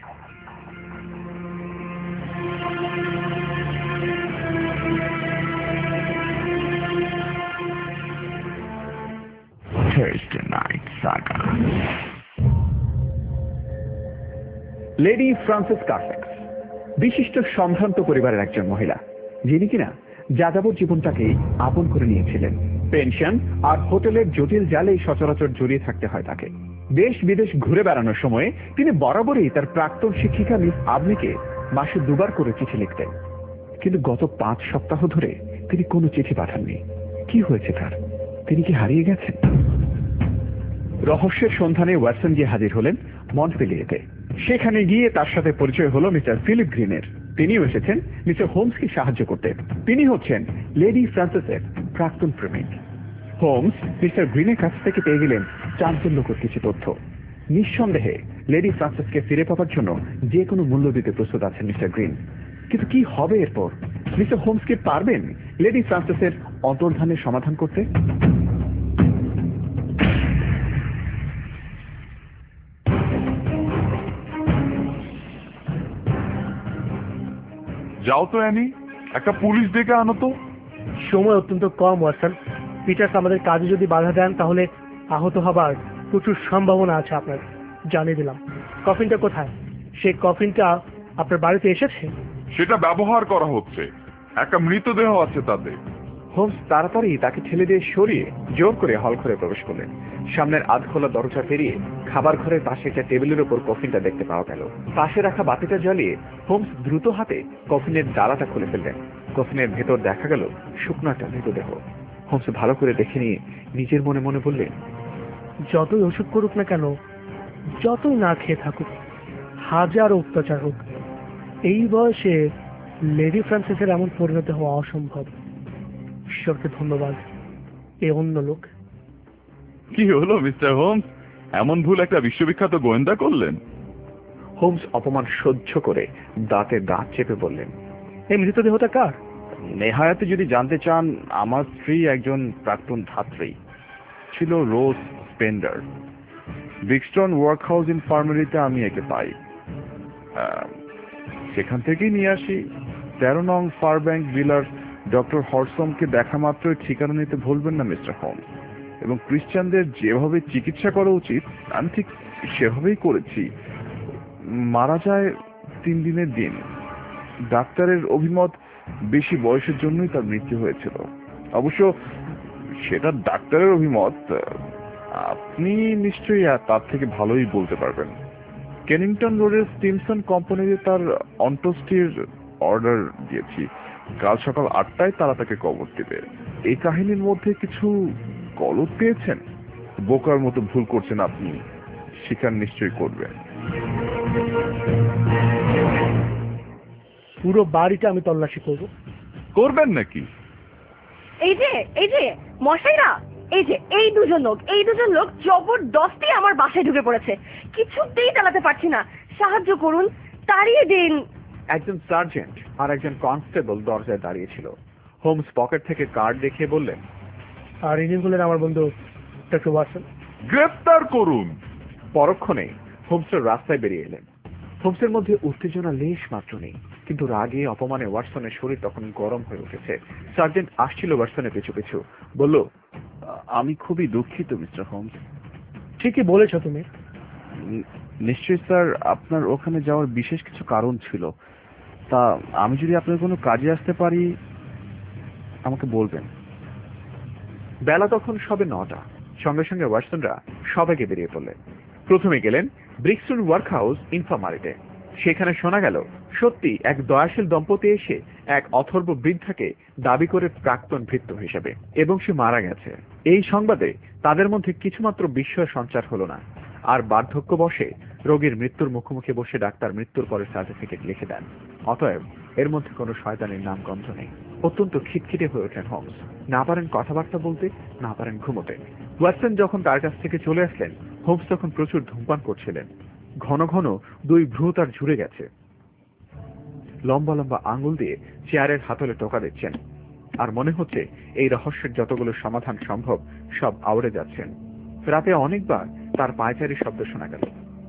Thursday Night Saga. Lady Frances Carfax বিশিষ্ট সম্ভ্রান্ত পরিবারের একজন মহিলা, যিনি কিনা যাযাবর জীবনটাকে আপন করে নিয়েছিলেন। পেনশন আর হোটেলের জটিল জালেই সচরাচর জড়িয়ে থাকতে হয় তাকে। দেশ বিদেশ ঘুরে বেড়ানোর সময় তিনি বরাবরই তার প্রাক্তন শিক্ষিকা মিস আবনিকে মাসে 2 বার করে চিঠি লিখতেন। কিন্তু গত 5 সপ্তাহ ধরে তিনি কোনো চিঠি পাঠাননি। কি হয়েছে তার? তিনি কি হারিয়ে গেছেন? রহস্যের সন্ধানে ওয়াটসন গিয়ে হাজির হলেন মন্টপেলিয়েতে। সেখানে গিয়ে তার সাথে পরিচয় হলো মিস্টার ফিলিপ গ্রিনের। তিনিও এসেছেন মিস্টার হোমসকে সাহায্য করতে। তিনি হচ্ছেন লেডি ফ্রান্সিসের প্রাক্তন প্রেমিক। হোমস মিস্টার গ্রিনের কাছ থেকে পেয়ে গেলেন চাঞ্চল্যকর কিছু তথ্য। নিঃসন্দেহে লেডি ফ্রান্সিসকে ফিরে পাওয়ার জন্য যে কোনো মূল্য দিতে প্রস্তুত আছেন মিস্টার গ্রিন। কিন্তু কি হবে এরপর? মিস্টার হোমস কি পারবেন লেডি ফ্রান্সিসের অন্তর্ধানের সমাধান করতে? যাও তো অ্যানি, একটা পুলিশ ডেকে আনো তো। সময় অত্যন্ত কম ওয়াটসন। পিটার্স আমাদের কাজে যদি বাধা দেন তাহলে আহত হবার প্রচুর সম্ভাবনা আছে। আপনার জানিয়ে দিলাম। কফিনটা কোথায়? সেই কফিনটা আপনার বাড়িতে এসেছে? সেটা ব্যবহার করা হচ্ছে। একটা মৃতদেহ আছে তাতে। হোমস তাড়াতাড়ি তাকে ঠেলে দিয়ে সরিয়ে জোর করে হল ঘরে প্রবেশ করলেন। সামনের আধখোলা দরজা পেরিয়ে খাবার ঘরের পাশে একটা টেবিলের উপর কফিনটা দেখতে পাওয়া গেল। পাশে রাখা বাতিটা জ্বালিয়ে হোমস দ্রুত হাতে কফিনের ডালাটা খুলে ফেললেন। কফিনের ভেতর দেখা গেল শুকনো একটা মৃতদেহ। হোমস ভালো করে দেখে নিয়ে নিজের মনে মনে বললেন, যতই ওষুধ করুক না কেন, যতই না খেয়ে থাকুক, হাজার অত্যাচার হোক, এই বয়সে লেডি ফ্রান্সিসের এমন পরিণতি হওয়া অসম্ভব। ঈশ্বরকে ধন্যবাদ, এ অন্য লোক। কি হলো মিস্টার হোমস? এমন ভুল একটা বিশ্ববিখ্যাত গোয়েন্দা করলেন? হোমস অপমান সহ্য করে দাঁতে দাঁত চেপে বললেন, এই মৃতদেহটা কার? নেহায়াতে যদি জানতে চান, আমার স্ত্রী একজন প্রাক্তন ছাত্রী ছিল, রোজ স্পেন্ডার। বিগস্টন ওয়ার্কহাউস ইনফার্মারিতে আমি একে পাই। সেখান থেকেই নিয়ে আসি 13 নং ফারব্যাংক ভিলার ডক্টর হরসমকে দেখা মাত্রই ঠিকানা নিতে ভুলবেন না মিস্টার হোমস, এবং ক্রিশ্চিয়ানদের যেভাবে চিকিৎসা করা উচিত আমি ঠিক সেভাবেই করেছি। মারা যায় 3 দিনের দিন। ডাক্তারের অভিমত বেশি বয়সের জন্যই তার মৃত্যু হয়েছিল। অবশ্য সেটা ডাক্তারের অভিমত, আপনি নিশ্চয়ই তার থেকে ভালোই বলতে পারবেন। কেনিংটন রোডের স্টিমসন কোম্পানিতে তার অন্ত্যেষ্টির অর্ডার দিয়েছি। কাল সকাল 8টায় তারা তাকে কবর দেবে। এই কাহিনীর মধ্যে কিছু গলদ পেয়েছেন? বোকার মতো ভুল করছেন আপনি, স্বীকার নিশ্চয়ই করবেন। পুরো বাড়িটা আমি তল্লাশি করব। করবেন নাকি? এই যে মশাইরা, এই দুজন লোক জবরদস্তি আমার বাসায় ঢুকে পড়েছে। কিছুতেই চালাতে পারছি না, সাহায্য করুন, তাড়িয়ে দিন। একজন সার্জেন্ট আর একজন কনস্টেবল দরজায় দাঁড়িয়েছিল। হোমস পকেট থেকে কার্ড দেখিয়ে বললেন, আর ইনি হলেন আমার বন্ধু ডক্টর ওয়াটসন। গ্রেফতার করুন। পরক্ষণে হোমসের রাস্তায় বেরিয়ে এলেন। হোমসের মধ্যে উত্তেজনা লেশ মাত্র নেই, কিন্তু রাগে অপমানে ওয়াটসনের শরীর তখন গরম হয়ে উঠেছে। সার্জেন্ট আসছিল ওয়াটসনের পিছু পিছু, বলল, আমি খুবই দুঃখিত মিস্টার হোমস। ঠিকই বলেছ তুমি। নিশ্চয়ই স্যার, আপনার ওখানে যাওয়ার বিশেষ কিছু কারণ ছিল। তা আমি যদি আপনার কোনো কাজে আসতে পারি আমাকে বলবেন। বেলা তখন সবে 9টা। সঙ্গে সঙ্গে ওয়াটসনরা সবাইকে বেরিয়ে পড়লেন। প্রথমে গেলেন ব্রিক্সটন ওয়ার্কহাউস ইনফার্মারিতে। সেখানে শোনা গেল সত্যি এক দয়াশীল দম্পতি এসে এক অথর্ব বৃদ্ধাকে দাবি করে প্রাক্তন ভৃত্য হিসেবে, এবং সে মারা গেছে। এই সংবাদে তাদের মধ্যে কিছুমাত্র বিস্ময়ের সঞ্চার হলো না। আর বার্ধক্যবশে রোগীর মৃত্যুর মুখোমুখি বসে ডাক্তার মৃত্যুর পরে সার্টিফিকেট লিখে দেন। অতএব এর মধ্যে কোনো শয়তানের নাম গন্ধ নেই। অত্যন্ত খিটখিটে হয়ে ওঠেন হোমস। না পারেন কথাবার্তা বলতে, না পারেন ঘুমোতে। ওয়াটসন যখন তার কাছ থেকে চলে আসলেন, হোমস তখন প্রচুর ধূমপান করছিলেন। ঘন ঘন 2 ভ্রু তার ঝুরে গেছে। লম্বা লম্বা আঙুল দিয়ে চেয়ারের হাতলে টোকা দিচ্ছেন, আর মনে হচ্ছে এই রহস্যের যতগুলো সমাধান সম্ভব সব আওড়ে যাচ্ছেন। রাতে অনেকবার তার পায়চারির শব্দ শোনা গেল।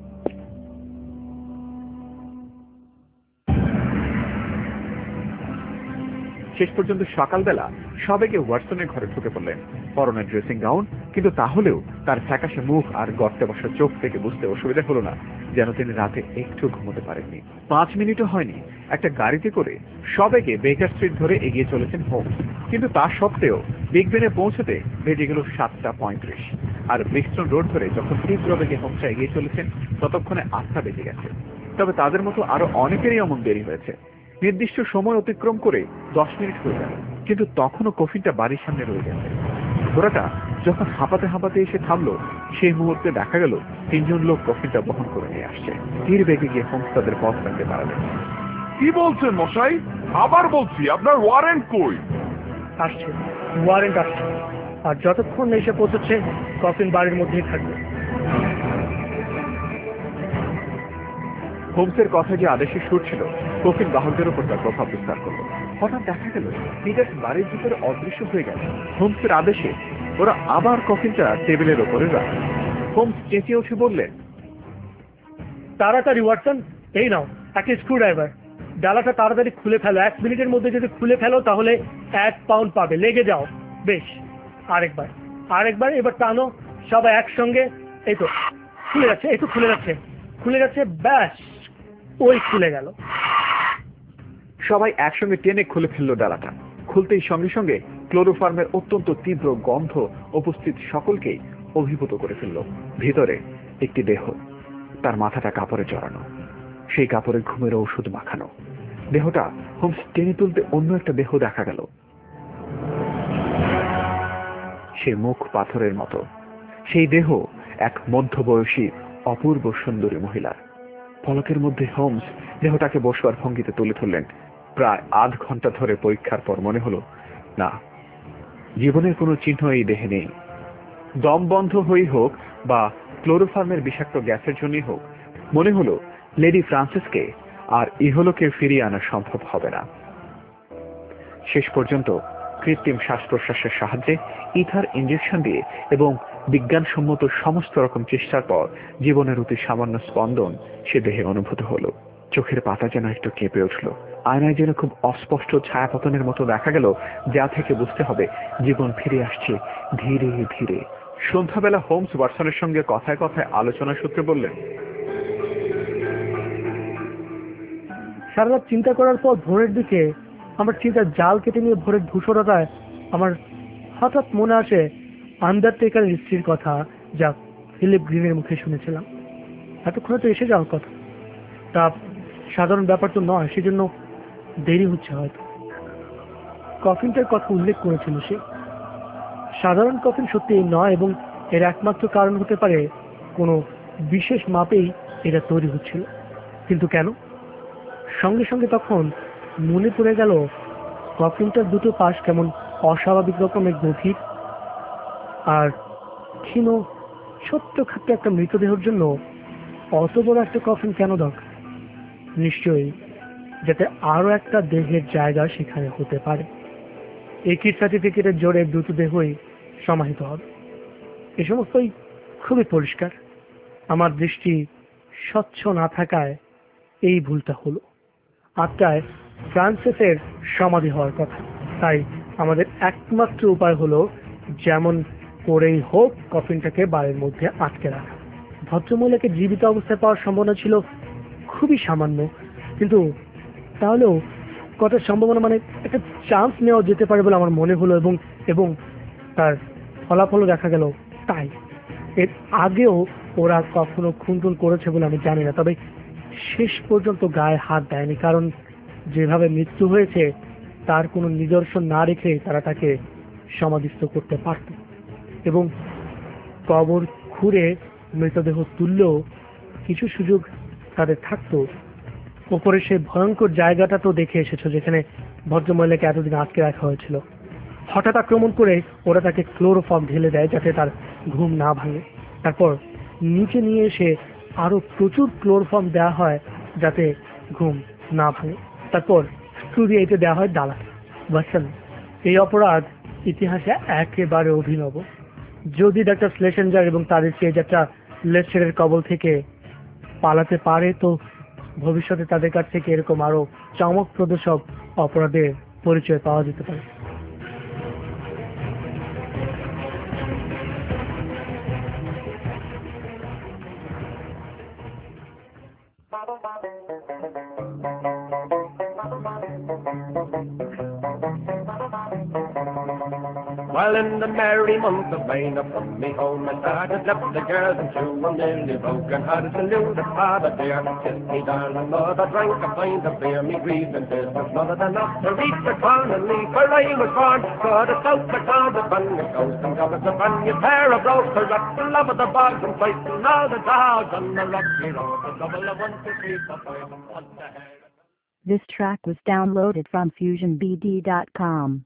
শেষ পর্যন্ত সকালবেলা সবাইকে ওয়াটসনের ঘরে ঢুকে পড়লেন। পরনের ড্রেসিং গাউন, কিন্তু তাহলেও তার ফ্যাকাশে মুখ আর গর্তে বসা চোখ থেকে বুঝতে অসুবিধা হলো না যেন তিনি রাতে একটু ঘুমোতে পারেননি। 5 মিনিটও হয়নি একটা গাড়িতে করে সবাইকে বেকার স্ট্রিট ধরে এগিয়ে চলেছেন হোমস। কিন্তু তা সত্ত্বেও বিগ বেনে পৌঁছতে বেজে গেল 7:35। আর ব্রিক্সটন রোড ধরে যখন তীব্র বেগে হোমসা এগিয়ে চলেছেন ততক্ষণে 8টা বেজে গেছে। তবে তাদের মতো আরো অনেকেরই অমন দেরি হয়েছে। নির্দিষ্ট সময় অতিক্রম করে 10 মিনিট হয়ে গেল, কিন্তু তখনও কফিনটা বাড়ির সামনে রয়ে গেছে। ঘোড়াটা যখন হাঁপাতে হাঁপাতে এসে থামলো, সেই মুহূর্তে দেখা গেল 3 জন লোক কফিনটা বহন করে নিয়ে আসছে। ধীর বেগে গিয়ে হোমস তাদের পথ রাখতে পারলেন। কি বলছেন মশাই? আবার বলছি, আপনার ওয়ারেন্ট কই? আসছে, ওয়ারেন্ট আসছে, আর যতক্ষণ এসে পৌঁছচ্ছে কফিন বাড়ির মধ্যেই থাকবে। হোমসের কথা যে আদেশে সুর ছিল, কফিন বাহকদের উপর তার প্রভাব বিস্তার করলো। হঠাৎ দেখা গেল পিটার্স বাড়ির ভিতরে অদৃশ্য হয়ে গেল। হোমসের আদেশে ওরা আবার কফিনটা টেবিলের ওপরে রাখে। হোমস চেঁচিয়ে উঠে বললেন, তাড়াতাড়ি ওয়াটসন, এই নাও একটা স্ক্রুড্রাইভার, ডালাটা তাড়াতাড়ি খুলে ফেলো। 1 মিনিটের মধ্যে যদি খুলে ফেলো তাহলে 1 পাউন্ড পাবে। লেগে যাও। বেশ, আরেকবার, এবার টানো সবাই একসঙ্গে। এই তো খুলে যাচ্ছে, খুলে যাচ্ছে, ব্যাস, ওই খুলে গেল। সবাই একসঙ্গে টেনে খুলে ফেললো ডালাটা। খুলতেই সঙ্গে সঙ্গে ক্লোরোফর্মের অত্যন্ত তীব্র গন্ধ উপস্থিত সকলকেই অভিভূত করে ফেলল। ভিতরে একটি দেহ, তার মাথাটা কাপড়ে জড়ানো, সেই কাপড়ে ঘুমের ঔষধ মাখানো। দেহটা হোমস টেনে তুলতে অন্য একটা দেহ দেখা গেল। সে মুখ পাথরের মতো। সেই দেহ এক মধ্যবয়সী অপূর্ব সুন্দরী মহিলার। পলকের মধ্যে হোমস দেহটাকে বসবার ভঙ্গিতে তুলে ধরলেন। প্রায় আধ ঘন্টা ধরে পরীক্ষার পর মনে হলো না, জীবনের কোনো চিহ্ন এই দেহে নেই। দম বন্ধ হয়েই হোক বা ক্লোরোফর্মের বিষাক্ত গ্যাসের জন্যই হোক, মনে হলো লেডি ফ্রান্সিসকে আর ইহলোকে ফিরিয়ে আনা সম্ভব হবে না। শেষ পর্যন্ত কৃত্রিম শ্বাস প্রশ্বাসের সাহায্যে ইথার ইঞ্জেকশন দিয়ে এবং বিজ্ঞানসম্মত সমস্ত রকম চেষ্টার পর জীবনের অতি সামান্য স্পন্দন সে দেহে অনুভূত হলো। চোখের পাতা যেন একটু কেঁপে উঠল। আয়নায় যেন খুব অস্পষ্ট ছায়াপতনের মতো দেখা গেল, যা থেকে বুঝতে হবে জীবন ফিরে আসছে ধীরে ধীরে। সন্ধ্যাবেলা হোমস ওয়াটসনের সঙ্গে কথায় কথায় আলোচনা সূত্রে বললেন, সারা রাত চিন্তা করার পর ভোরের দিকে আমার চিন্তার জাল কেটে নিয়ে ভোরের ধূসরতায় আমার হঠাৎ মনে আসে আন্ডারটেকারের স্ত্রীর কথা, যা ফিলিপ গ্রিনের মুখে শুনেছিলাম। এতক্ষণে তো এসে যাওয়ার কথা, তা সাধারণ ব্যাপার তো নয়, সেজন্য দেরি হচ্ছে হয়তো। কফিনটার কথা উল্লেখ করেছিল সে। সাধারণ কফিন সত্যি নয়, এবং এর একমাত্র কারণ হতে পারে কোনো বিশেষ মাপেই এটা তৈরি হচ্ছিল। কিন্তু কেন? সঙ্গে সঙ্গে তখন মনে পড়ে গেল কফিনটার দুটো পাশ কেমন অস্বাভাবিক রকমের গভীর, আর ক্ষীণ ছোট্টখাট্ট একটা মৃতদেহের জন্য অত বড় একটা কফিন কেন দরকার? নিশ্চয়ই যাতে আরো একটা দেহের জায়গা সেখানে হতে পারে। একই সার্টিফিকেটের জোরে দুটো দেহই সমাহিত হবে। এ সমস্তই খুবই পরিষ্কার। আমার দৃষ্টি স্বচ্ছ না থাকায় এই ভুলটা হলো। আটটায় ফ্রান্সিসের সমাধি হওয়ার কথা, তাই আমাদের একমাত্র উপায় হলো যেমন করেই হোক কফিনটাকে বাড়ির মধ্যে আটকে রাখা। ভদ্রমহিলাকে জীবিত অবস্থায় পাওয়ার সম্ভাবনা ছিল খুবই সামান্য, কিন্তু তাহলেও কত সম্ভাবনা, মানে একটা চান্স নেওয়া যেতে পারে বলে আমার মনে হলো, এবং তার ফলাফলও দেখা গেল তাই। এর আগেও ওরা কখনো খুনটুন করেছে বলে আমি জানি না, তবে শেষ পর্যন্ত গায়ে হাত দেয়নি, কারণ যেভাবে মৃত্যু হয়েছে তার কোনো নিদর্শন না রেখে তারা তাকে সমাধিস্থ করতে পারত, এবং কবর খুঁড়ে মৃতদেহ তুললেও কিছু সুযোগ তাদের থাকতো। ওপরে সেই ভয়ঙ্কর জায়গাটা তো দেখে এসেছো যেখানে ভদ্রমহিলাকে এতদিন আটকে রাখা হয়েছিল। হঠাৎ আক্রমণ করে ওরা তাকে ক্লোরোফর্ম ঢেলে দেয় যাতে তার ঘুম না ভাঙে। তারপর নিচে নিয়ে এসে আরো প্রচুর ক্লোরোফর্ম দেওয়া হয় যাতে ঘুম না ভাঙে। তারপর স্ক্রু দিয়ে এঁটে দেওয়া হয় ডালা। ওয়াটসন, এই অপরাধ ইতিহাসে একেবারে অভিনব। যদি ডাক্তার স্লেসেঞ্জার এবং তাদের চেয়ে লেস্টারের কবল থেকে পালাতে পারে, তো ভবিষ্যতে তাদের কাছ থেকে এরকম আরো চমকপ্রদ সব অপরাধের পরিচয় পাওয়া যেতে পারে। While in the merry month of May, up from me home I started, left the girls and two were nearly broken hearted. Salute the father dear, kiss me darling mother, drank a pint of beer, me grieving business smothered enough to reach the colony where I was born. Got a stout McLeod, a bun of ghost and got us a brand new pair of brogues to rock the love of the bogs and fighting all the dogs on the rocky road. The double of 1, 2, 3, 4, 5 on the head. This track was downloaded from FusionBD.com.